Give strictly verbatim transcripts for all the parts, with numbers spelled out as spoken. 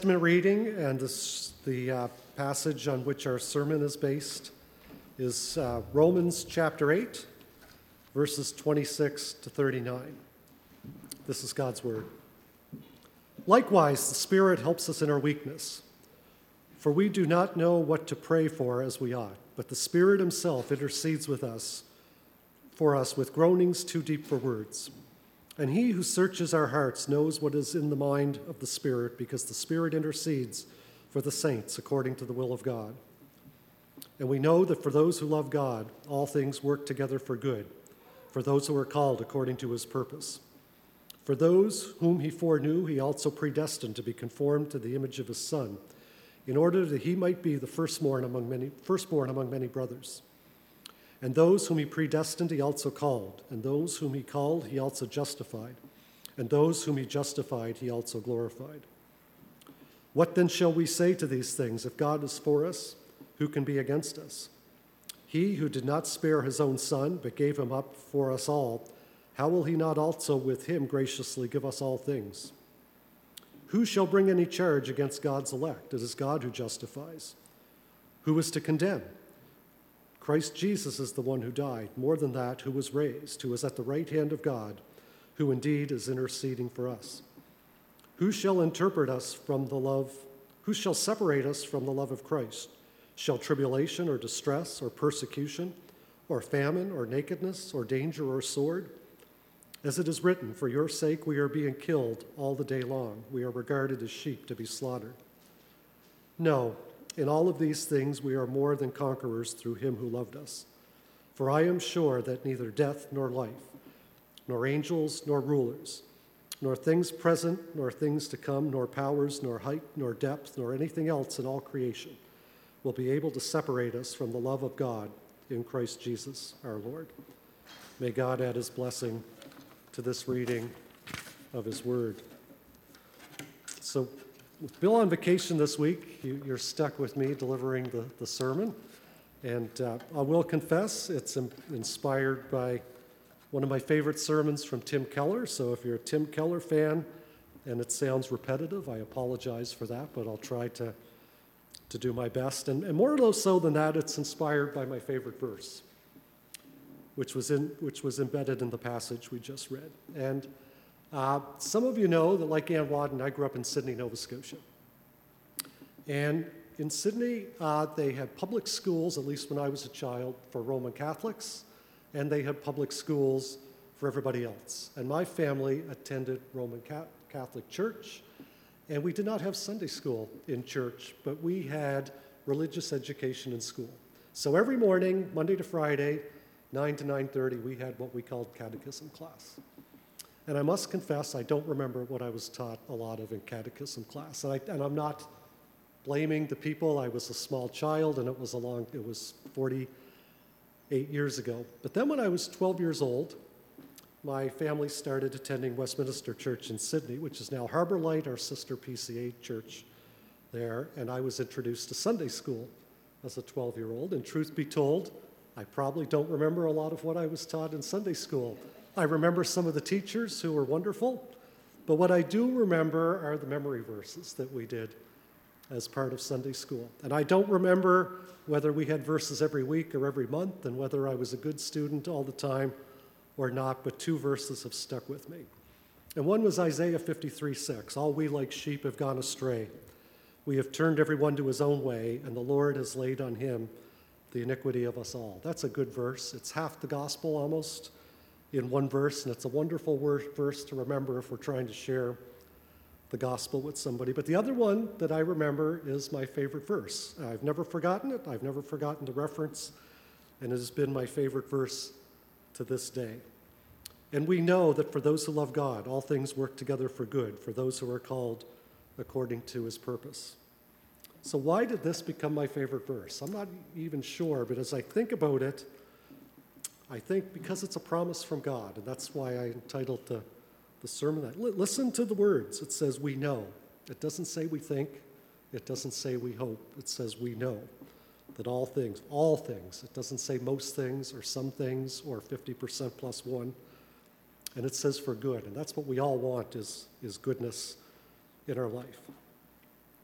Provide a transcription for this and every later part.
Testament reading and this, the uh, passage on which our sermon is based is uh, Romans chapter eight, verses twenty-six to thirty-nine. This is God's word. Likewise, the Spirit helps us in our weakness, for we do not know what to pray for as we ought, but the Spirit himself intercedes with us, for us with groanings too deep for words. And he who searches our hearts knows what is in the mind of the Spirit, because the Spirit intercedes for the saints according to the will of God. And we know that for those who love God, all things work together for good, for those who are called according to his purpose. For those whom he foreknew, he also predestined to be conformed to the image of his Son, in order that he might be the firstborn among many, firstborn among many brothers. And those whom he predestined, he also called. And those whom he called, he also justified. And those whom he justified, he also glorified. What then shall we say to these things? If God is for us, who can be against us? He who did not spare his own Son, but gave him up for us all, how will he not also with him graciously give us all things? Who shall bring any charge against God's elect? It is God who justifies. Who is to condemn? Christ Jesus is the one who died, more than that, who was raised, who is at the right hand of God, who indeed is interceding for us. Who shall interpret us from the love, who shall separate us from the love of Christ? Shall tribulation or distress or persecution or famine or nakedness or danger or sword? As it is written, for your sake we are being killed all the day long. We are regarded as sheep to be slaughtered. No. In all of these things we are more than conquerors through him who loved us. For I am sure that neither death nor life, nor angels nor rulers, nor things present nor things to come, nor powers, nor height, nor depth, nor anything else in all creation will be able to separate us from the love of God in Christ Jesus our Lord. May God add his blessing to this reading of his word. So, with Bill on vacation this week, you, you're stuck with me delivering the, the sermon. And uh, I will confess, it's in, inspired by one of my favorite sermons from Tim Keller. So if you're a Tim Keller fan and it sounds repetitive, I apologize for that, but I'll try to, to do my best. And, and more so than that, it's inspired by my favorite verse, which was, in, which was embedded in the passage we just read. And Uh, some of you know that, like Ann Wadden, I grew up in Sydney, Nova Scotia. And in Sydney, uh, they had public schools, at least when I was a child, for Roman Catholics, and they had public schools for everybody else. And my family attended Roman Catholic Church, and we did not have Sunday school in church, but we had religious education in school. So every morning, Monday to Friday, nine to nine thirty, we had what we called catechism class. And I must confess, I don't remember what I was taught a lot of in catechism class. And, I, and I'm not blaming the people. I was a small child, and it was a long, it was forty-eight years ago. But then when I was twelve years old, my family started attending Westminster Church in Sydney, which is now Harbour Light, our sister P C A church there. And I was introduced to Sunday school as a twelve-year-old. And truth be told, I probably don't remember a lot of what I was taught in Sunday school. I remember some of the teachers who were wonderful, but what I do remember are the memory verses that we did as part of Sunday school. And I don't remember whether we had verses every week or every month and whether I was a good student all the time or not, but two verses have stuck with me. And one was Isaiah fifty-three six, all we like sheep have gone astray. We have turned everyone to his own way, and the Lord has laid on him the iniquity of us all. That's a good verse. It's half the gospel almost in one verse, and it's a wonderful verse to remember if we're trying to share the gospel with somebody. But the other one that I remember is my favorite verse. I've never forgotten it. I've never forgotten the reference, and it has been my favorite verse to this day. And we know that for those who love God, all things work together for good, for those who are called according to his purpose. So why did this become my favorite verse? I'm not even sure, but as I think about it, I think because it's a promise from God, and that's why I entitled the, the sermon that. Listen to the words. It says, we know. It doesn't say we think. It doesn't say we hope. It says we know that all things, all things. It doesn't say most things or some things or fifty percent plus one. And it says for good, and that's what we all want is, is goodness in our life.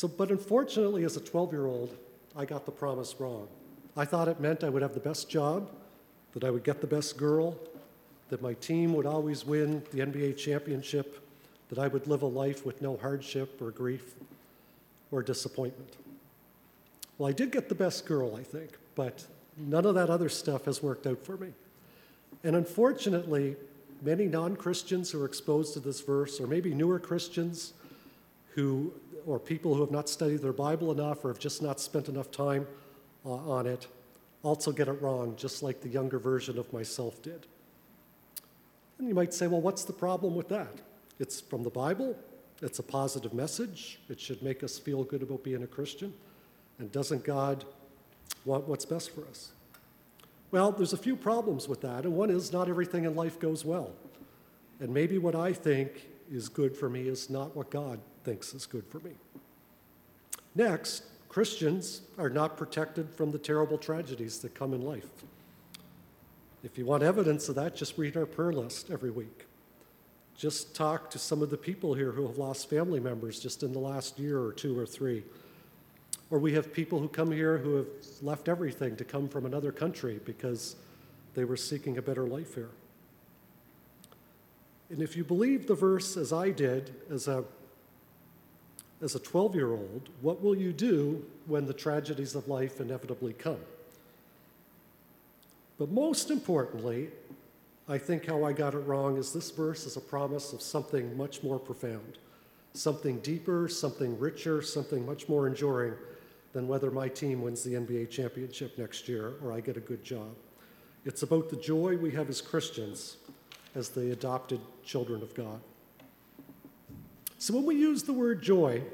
So, but unfortunately, as a twelve-year-old, I got the promise wrong. I thought it meant I would have the best job, that I would get the best girl, that my team would always win the N B A championship, that I would live a life with no hardship or grief or disappointment. Well, I did get the best girl, I think, but none of that other stuff has worked out for me. And unfortunately, many non-Christians who are exposed to this verse, or maybe newer Christians who, or people who have not studied their Bible enough or have just not spent enough time uh, on it, also get it wrong, just like the younger version of myself did. And you might say, well, what's the problem with that? It's from the Bible. It's a positive message. It should make us feel good about being a Christian. And doesn't God want what's best for us? Well, there's a few problems with that, and one is not everything in life goes well. And maybe what I think is good for me is not what God thinks is good for me. Next, Christians are not protected from the terrible tragedies that come in life. If you want evidence of that, just read our prayer list every week. Just talk to some of the people here who have lost family members just in the last year or two or three. Or we have people who come here who have left everything to come from another country because they were seeking a better life here. And if you believe the verse as I did as a as a twelve-year-old, what will you do when the tragedies of life inevitably come? But most importantly, I think how I got it wrong is this verse is a promise of something much more profound, something deeper, something richer, something much more enduring than whether my team wins the N B A championship next year or I get a good job. It's about the joy we have as Christians, as the adopted children of God. So when we use the word joy,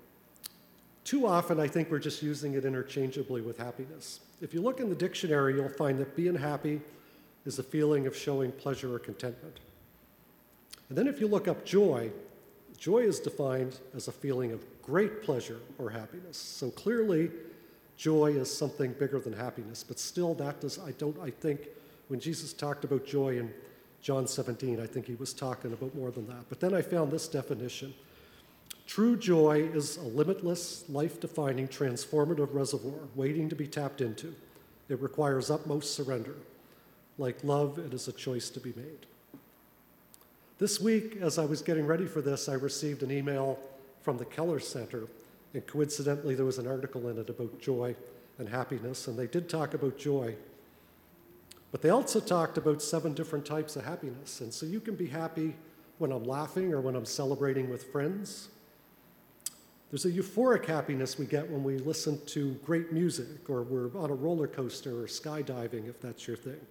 too often I think we're just using it interchangeably with happiness. If you look in the dictionary, you'll find that being happy is a feeling of showing pleasure or contentment. And then if you look up joy, joy is defined as a feeling of great pleasure or happiness. So clearly, joy is something bigger than happiness, but still that does, I don't, I think when Jesus talked about joy in John seventeen, I think he was talking about more than that. But then I found this definition. True joy is a limitless, life-defining, transformative reservoir waiting to be tapped into. It requires utmost surrender. Like love, it is a choice to be made. This week, as I was getting ready for this, I received an email from the Keller Center, and coincidentally, there was an article in it about joy and happiness, and they did talk about joy. But they also talked about seven different types of happiness, and so you can be happy when I'm laughing or when I'm celebrating with friends. There's a euphoric happiness we get when we listen to great music, or we're on a roller coaster or skydiving, if that's your thing.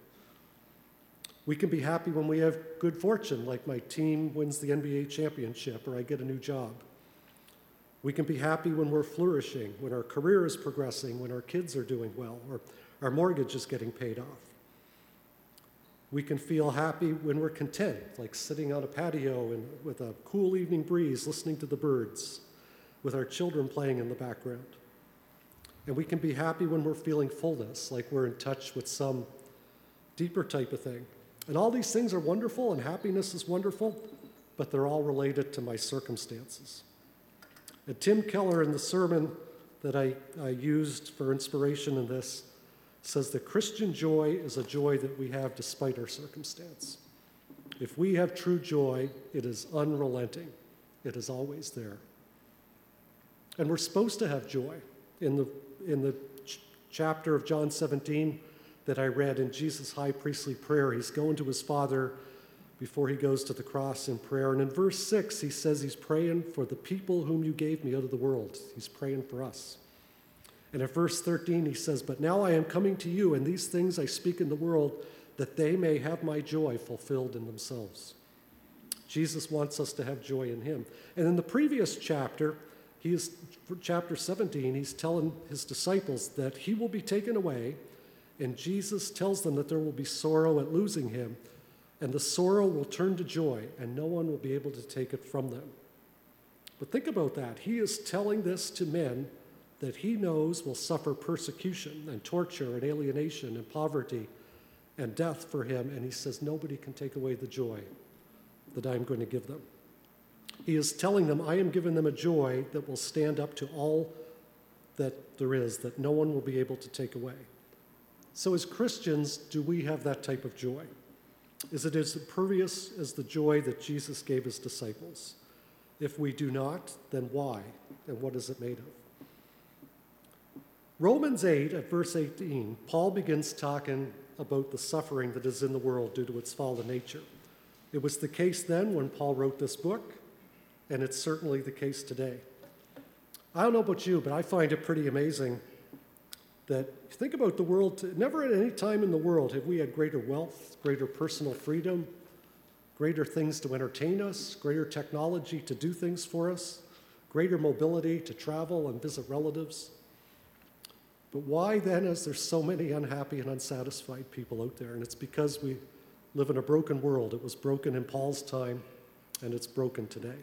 We can be happy when we have good fortune, like my team wins the N B A championship or I get a new job. We can be happy when we're flourishing, when our career is progressing, when our kids are doing well, or our mortgage is getting paid off. We can feel happy when we're content, like sitting on a patio and with a cool evening breeze, listening to the birds, with our children playing in the background. And we can be happy when we're feeling fullness, like we're in touch with some deeper type of thing. And all these things are wonderful, and happiness is wonderful, but they're all related to my circumstances. And Tim Keller, in the sermon that I, I used for inspiration in this, says that Christian joy is a joy that we have despite our circumstance. If we have true joy, it is unrelenting. It is always there. And we're supposed to have joy. In the, in the ch- chapter of John seventeen that I read in Jesus' high priestly prayer, he's going to his Father before he goes to the cross in prayer. And in verse six, he says he's praying for the people whom you gave me out of the world. He's praying for us. And in verse thirteen, he says, but now I am coming to you, and these things I speak in the world, that they may have my joy fulfilled in themselves. Jesus wants us to have joy in him. And in the previous chapter, he is, for chapter seventeen, he's telling his disciples that he will be taken away, and Jesus tells them that there will be sorrow at losing him, and the sorrow will turn to joy, and no one will be able to take it from them. But think about that. He is telling this to men that he knows will suffer persecution and torture and alienation and poverty and death for him, and he says nobody can take away the joy that I'm going to give them. He is telling them, I am giving them a joy that will stand up to all that there is, that no one will be able to take away. So as Christians, do we have that type of joy? Is it as impervious as the joy that Jesus gave his disciples? If we do not, then why? And what is it made of? Romans eight, at verse eighteen, Paul begins talking about the suffering that is in the world due to its fallen nature. It was the case then when Paul wrote this book, and it's certainly the case today. I don't know about you, but I find it pretty amazing that, think about the world, never at any time in the world have we had greater wealth, greater personal freedom, greater things to entertain us, greater technology to do things for us, greater mobility to travel and visit relatives. But why then is there so many unhappy and unsatisfied people out there? And it's because we live in a broken world. It was broken in Paul's time, and it's broken today.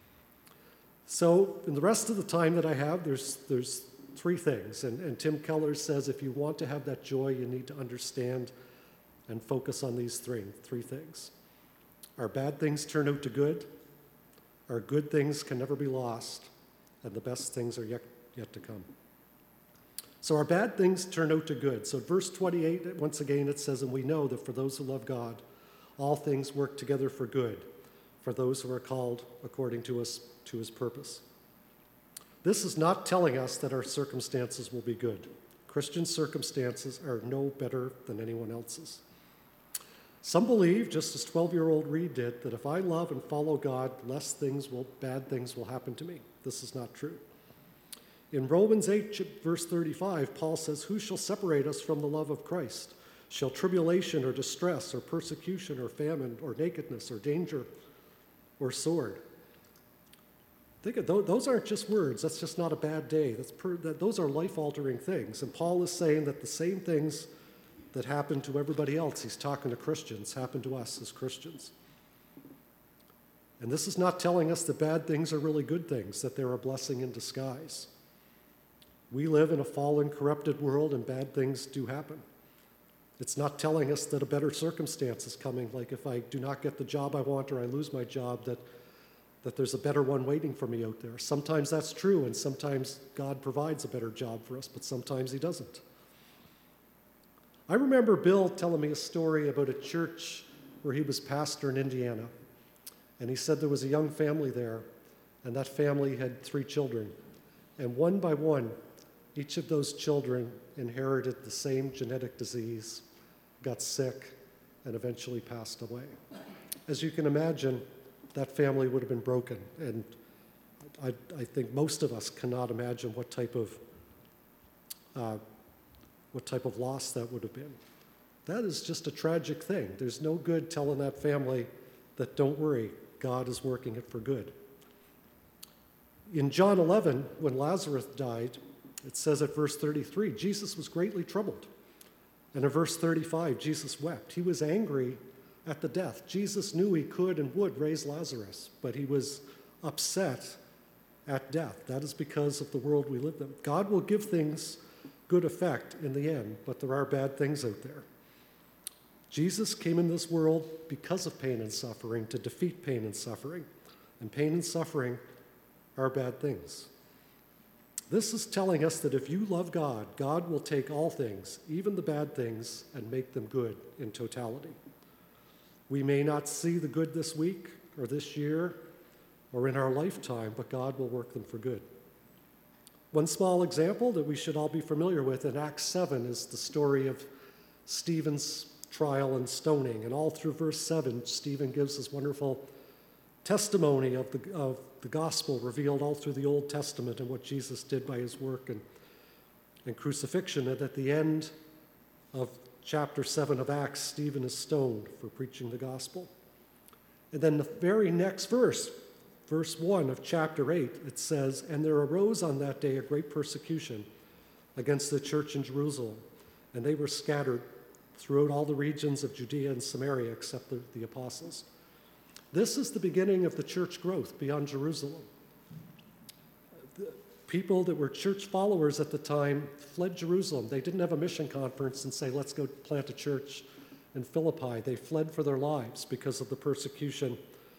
So in the rest of the time that I have, there's there's three things. And, and Tim Keller says if you want to have that joy, you need to understand and focus on these three, three things. Our bad things turn out to good. Our good things can never be lost. And the best things are yet, yet to come. So our bad things turn out to good. So verse twenty-eight, once again, it says, and we know that for those who love God, all things work together for good, for those who are called according to us to his purpose. This is not telling us that our circumstances will be good. Christian circumstances are no better than anyone else's. Some believe, just as twelve-year-old Reed did, that if I love and follow God, less things will, bad things will happen to me. This is not true. In Romans eight, verse thirty-five, Paul says, who shall separate us from the love of Christ? Shall tribulation or distress or persecution or famine or nakedness or danger or sword? Think of those, those aren't just words. That's just not a bad day. That's per, that, those are life-altering things. And Paul is saying that the same things that happen to everybody else, he's talking to Christians, happen to us as Christians. And this is not telling us that bad things are really good things, that they're a blessing in disguise. We live in a fallen, corrupted world, and bad things do happen. It's not telling us that a better circumstance is coming, like if I do not get the job I want or I lose my job, that, that there's a better one waiting for me out there. Sometimes that's true, and sometimes God provides a better job for us, but sometimes he doesn't. I remember Bill telling me a story about a church where he was pastor in Indiana, and he said there was a young family there, and that family had three children, and one by one, each of those children inherited the same genetic disease, got sick, and eventually passed away. As you can imagine, that family would have been broken, and I, I think most of us cannot imagine what type of uh, what type of loss that would have been. That is just a tragic thing. There's no good telling that family that don't worry, God is working it for good. In John eleven, when Lazarus died, it says at verse thirty-three, Jesus was greatly troubled. And in verse thirty-five, Jesus wept. He was angry at the death. Jesus knew he could and would raise Lazarus, but he was upset at death. That is because of the world we live in. God will give things good effect in the end, but there are bad things out there. Jesus came in this world because of pain and suffering, to defeat pain and suffering. And pain and suffering are bad things. This is telling us that if you love God, God will take all things, even the bad things, and make them good in totality. We may not see the good this week or this year or in our lifetime, but God will work them for good. One small example that we should all be familiar with in Acts seven is the story of Stephen's trial and stoning. And all through verse seven, Stephen gives this wonderful testimony of the, of the gospel revealed all through the Old Testament and what Jesus did by his work and, and crucifixion. And at the end of chapter seven of Acts, Stephen is stoned for preaching the gospel. And then the very next verse, verse one of chapter eight, it says, and there arose on that day a great persecution against the church in Jerusalem, and they were scattered throughout all the regions of Judea and Samaria except the, the apostles. This is the beginning of the church growth beyond Jerusalem. The people that were church followers at the time fled Jerusalem. They didn't have a mission conference and say, let's go plant a church in Philippi. They fled for their lives because of the persecution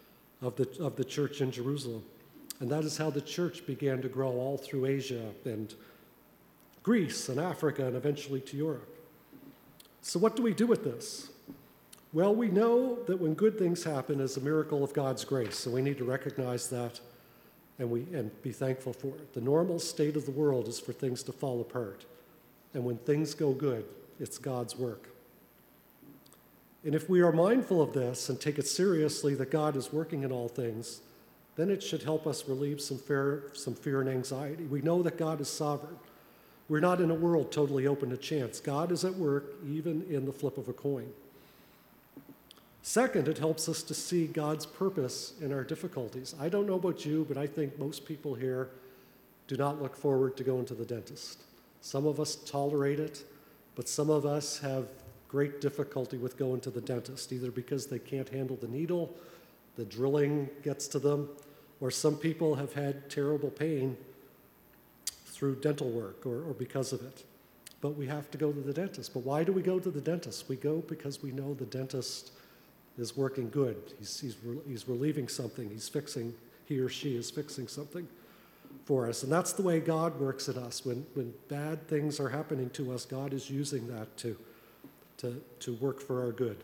of the, of the church in Jerusalem. And that is how the church began to grow all through Asia and Greece and Africa and eventually to Europe. So what do we do with this? Well, we know that when good things happen is a miracle of God's grace, so we need to recognize that and we and be thankful for it. The normal state of the world is for things to fall apart. And when things go good, it's God's work. And if we are mindful of this and take it seriously that God is working in all things, then it should help us relieve some fear, some fear and anxiety. We know that God is sovereign. We're not in a world totally open to chance. God is at work even in the flip of a coin. Second, it helps us to see God's purpose in our difficulties. I don't know about you, but I think most people here do not look forward to going to the dentist. Some of us tolerate it, but some of us have great difficulty with going to the dentist, either because they can't handle the needle, the drilling gets to them, or some people have had terrible pain through dental work or, or because of it. But we have to go to the dentist. But why do we go to the dentist? We go because we know the dentist is working good. He's, he's, he's relieving something. He's fixing, he or she is fixing something for us. And that's the way God works at us. When, when bad things are happening to us, God is using that to, to, to work for our good.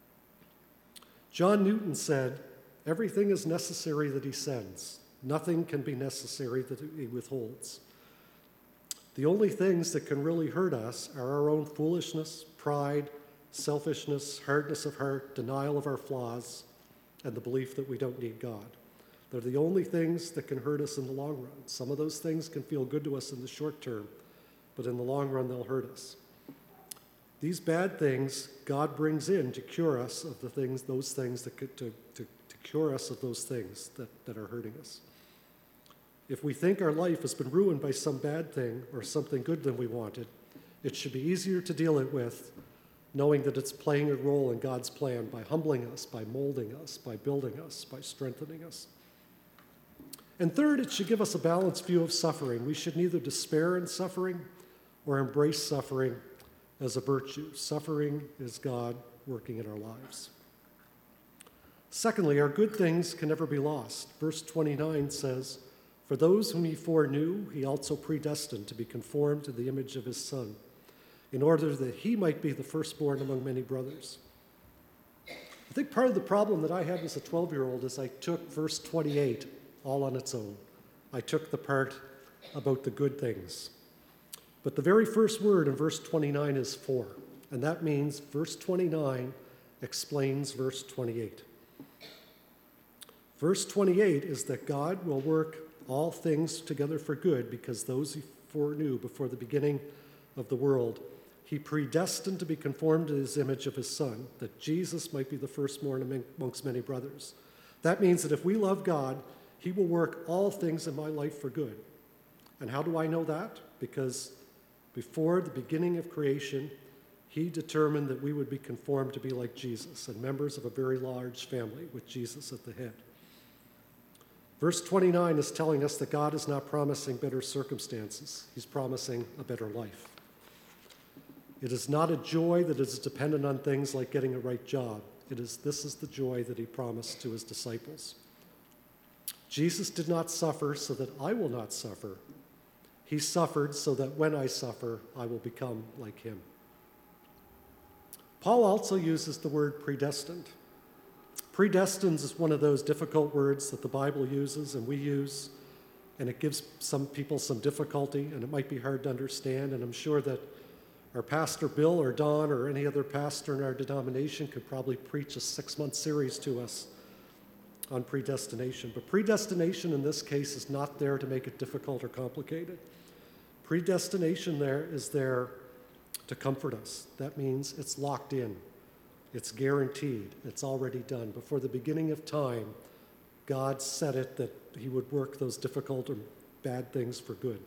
John Newton said, "Everything is necessary that he sends. Nothing can be necessary that he withholds. The only things that can really hurt us are our own foolishness, pride, selfishness, hardness of heart, denial of our flaws, and the belief that we don't need God. They're the only things that can hurt us in the long run. Some of those things can feel good to us in the short term, but in the long run, they'll hurt us. These bad things God brings in to cure us of the things, those things that could, to, to, to cure us of those things that, that are hurting us. If we think our life has been ruined by some bad thing or something good than we wanted, it should be easier to deal it with knowing that it's playing a role in God's plan by humbling us, by molding us, by building us, by strengthening us. And third, it should give us a balanced view of suffering. We should neither despair in suffering or embrace suffering as a virtue. Suffering is God working in our lives. Secondly, our good things can never be lost. Verse twenty-nine says, "For those whom he foreknew, he also predestined to be conformed to the image of his Son, in order that he might be the firstborn among many brothers." I think part of the problem that I had as a twelve-year-old is I took verse twenty-eight all on its own. I took the part about the good things. But the very first word in verse twenty-nine is "for," and that means verse twenty-nine explains verse twenty-eight. Verse twenty-eight is that God will work all things together for good because those he foreknew before the beginning of the world, he predestined to be conformed to his image of his Son, that Jesus might be the firstborn amongst many brothers. That means that if we love God, he will work all things in my life for good. And how do I know that? Because before the beginning of creation, he determined that we would be conformed to be like Jesus and members of a very large family with Jesus at the head. Verse twenty-nine is telling us that God is not promising better circumstances. He's promising a better life. It is not a joy that is dependent on things like getting a right job. It is, this is the joy that he promised to his disciples. Jesus did not suffer so that I will not suffer. He suffered so that when I suffer, I will become like him. Paul also uses the word predestined. Predestined is one of those difficult words that the Bible uses and we use, and it gives some people some difficulty, and it might be hard to understand, and I'm sure that our pastor Bill or Don or any other pastor in our denomination could probably preach a six-month series to us on predestination. But predestination in this case is not there to make it difficult or complicated. Predestination there is there to comfort us. That means it's locked in. It's guaranteed. It's already done. Before the beginning of time, God said it that he would work those difficult or bad things for good.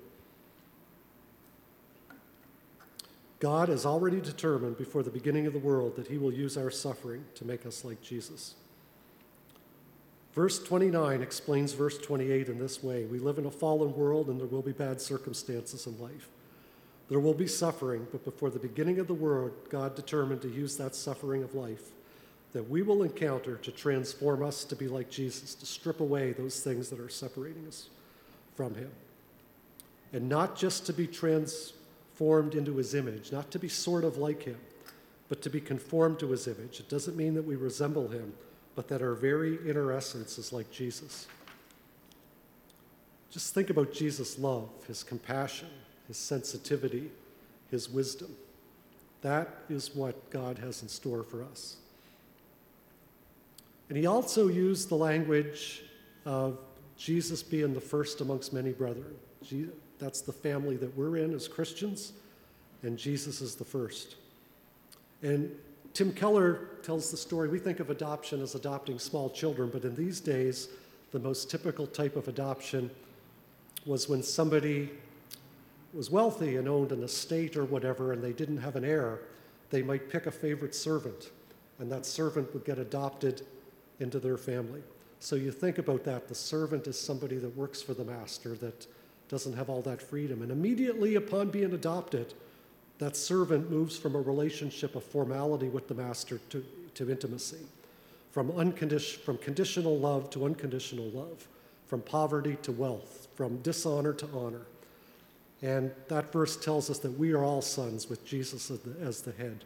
God has already determined before the beginning of the world that he will use our suffering to make us like Jesus. Verse twenty-nine explains verse twenty-eight in this way. We live in a fallen world and there will be bad circumstances in life. There will be suffering, but before the beginning of the world, God determined to use that suffering of life that we will encounter to transform us to be like Jesus, to strip away those things that are separating us from him. And not just to be transformed into his image, not to be sort of like him, but to be conformed to his image. It doesn't mean that we resemble him, but that our very inner essence is like Jesus. Just think about Jesus' love, his compassion, his sensitivity, his wisdom. That is what God has in store for us. And he also used the language of Jesus being the first amongst many brethren. That's the family that we're in as Christians, and Jesus is the first. And Tim Keller tells the story. We think of adoption as adopting small children, but in these days, the most typical type of adoption was when somebody was wealthy and owned an estate or whatever, and they didn't have an heir. They might pick a favorite servant, and that servant would get adopted into their family. So you think about that. The servant is somebody that works for the master, that doesn't have all that freedom. And immediately upon being adopted, that servant moves from a relationship of formality with the master to, to intimacy, from, uncondi- from conditional love to unconditional love, from poverty to wealth, from dishonor to honor. And that verse tells us that we are all sons with Jesus as the, as the head.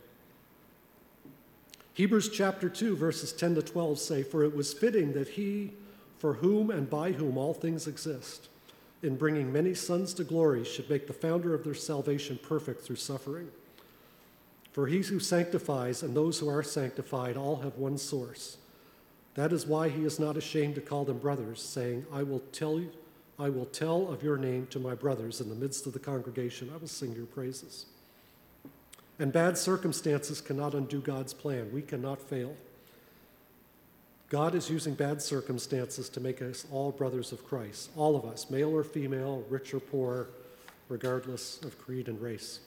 Hebrews chapter two, verses ten to twelve say, "For it was fitting that he, for whom and by whom all things exist, in bringing many sons to glory, should make the founder of their salvation perfect through suffering. For he who sanctifies and those who are sanctified all have one source. That is why he is not ashamed to call them brothers, saying, I will tell you, I will tell of your name to my brothers. In the midst of the congregation, I will sing your praises." And bad circumstances cannot undo God's plan. We cannot fail. God is using bad circumstances to make us all brothers of Christ, all of us, male or female, rich or poor, regardless of creed and race.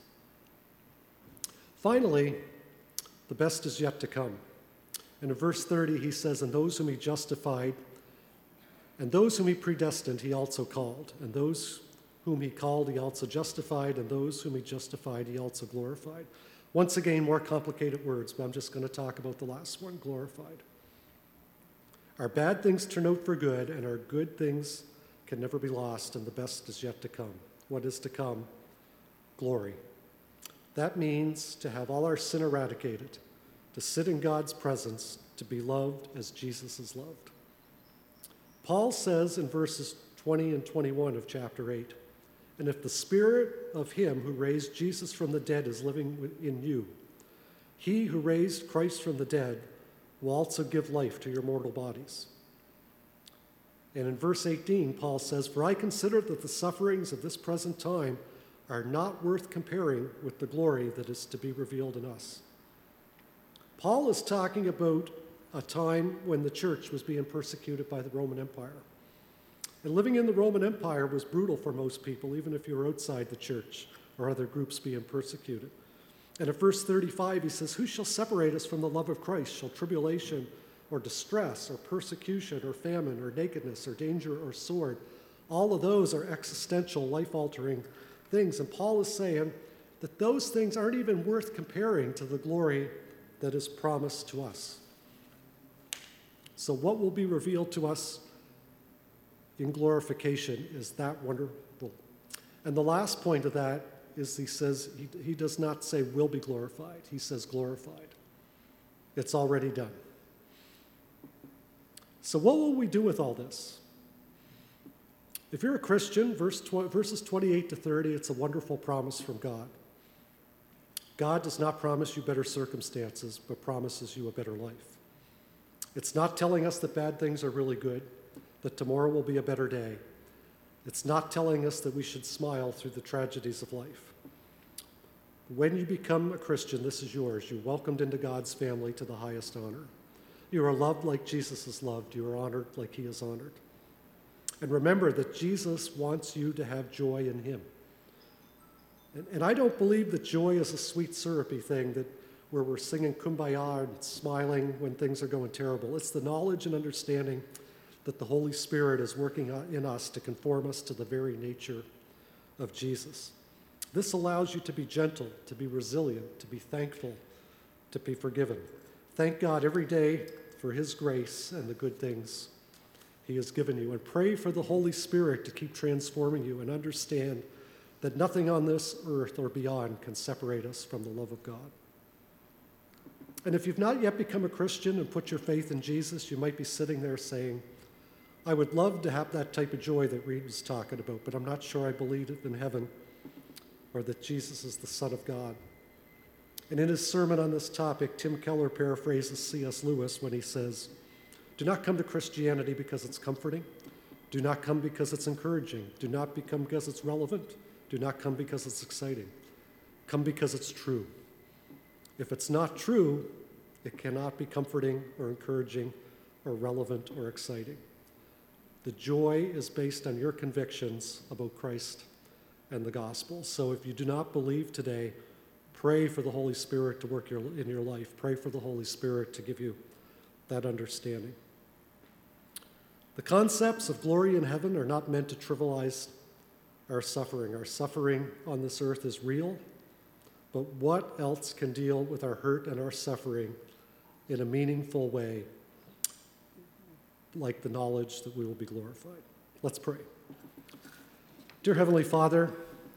Finally, the best is yet to come. And in verse thirty, he says, "And those whom he justified, and those whom he predestined, he also called. And those whom he called, he also justified. And those whom he justified, he also glorified." Once again, more complicated words, but I'm just going to talk about the last one, glorified. Our bad things turn out for good, and our good things can never be lost, and the best is yet to come. What is to come? Glory. That means to have all our sin eradicated, to sit in God's presence, to be loved as Jesus is loved. Paul says in verses twenty and twenty-one of chapter eight, "And if the spirit of him who raised Jesus from the dead is living in you, he who raised Christ from the dead will also give life to your mortal bodies." And in verse eighteen, Paul says, "For I consider that the sufferings of this present time are not worth comparing with the glory that is to be revealed in us." Paul is talking about a time when the church was being persecuted by the Roman Empire. And living in the Roman Empire was brutal for most people, even if you were outside the church or other groups being persecuted. And at verse thirty-five, he says, "Who shall separate us from the love of Christ? Shall tribulation or distress or persecution or famine or nakedness or danger or sword?" All of those are existential, life-altering things. And Paul is saying that those things aren't even worth comparing to the glory that is promised to us. So what will be revealed to us in glorification is that wonderful. And the last point of that is he says, he, he does not say will be glorified. He says glorified. It's already done. So what will we do with all this? If you're a Christian, verse tw- verses twenty-eight to thirty, it's a wonderful promise from God. God does not promise you better circumstances, but promises you a better life. It's not telling us that bad things are really good, that tomorrow will be a better day. It's not telling us that we should smile through the tragedies of life. When you become a Christian, this is yours. You're welcomed into God's family to the highest honor. You are loved like Jesus is loved. You are honored like he is honored. And remember that Jesus wants you to have joy in him. And, and I don't believe that joy is a sweet, syrupy thing that where we're singing Kumbaya and smiling when things are going terrible. It's the knowledge and understanding that the Holy Spirit is working in us to conform us to the very nature of Jesus. This allows you to be gentle, to be resilient, to be thankful, to be forgiven. Thank God every day for his grace and the good things he has given you. And pray for the Holy Spirit to keep transforming you and understand that nothing on this earth or beyond can separate us from the love of God. And if you've not yet become a Christian and put your faith in Jesus, you might be sitting there saying, I would love to have that type of joy that Reed was talking about, but I'm not sure I believe it in heaven or that Jesus is the Son of God. And in his sermon on this topic, Tim Keller paraphrases C S Lewis when he says, do not come to Christianity because it's comforting. Do not come because it's encouraging. Do not become because it's relevant. Do not come because it's exciting. Come because it's true. If it's not true, it cannot be comforting or encouraging or relevant or exciting. The joy is based on your convictions about Christ and the gospel. So if you do not believe today, pray for the Holy Spirit to work your, in your life. Pray for the Holy Spirit to give you that understanding. The concepts of glory in heaven are not meant to trivialize our suffering. Our suffering on this earth is real, but what else can deal with our hurt and our suffering in a meaningful way, like the knowledge that we will be glorified? Let's pray. Dear Heavenly Father,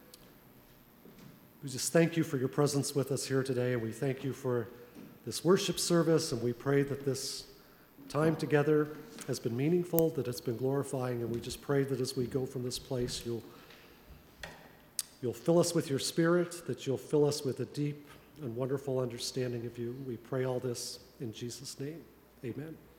we just thank you for your presence with us here today, and we thank you for this worship service, and we pray that this time together has been meaningful, that it's been glorifying, and we just pray that as we go from this place, you'll, you'll fill us with your Spirit, that you'll fill us with a deep and wonderful understanding of you. We pray all this in Jesus' name. Amen.